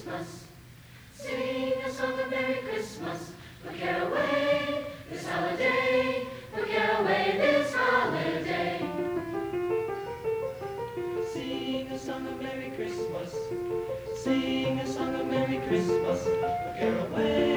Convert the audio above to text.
Christmas. Sing a song of Merry Christmas. Look caraway this holiday. Look caraway this holiday. Sing a song of Merry Christmas. Sing a song of Merry Christmas. Look caraway.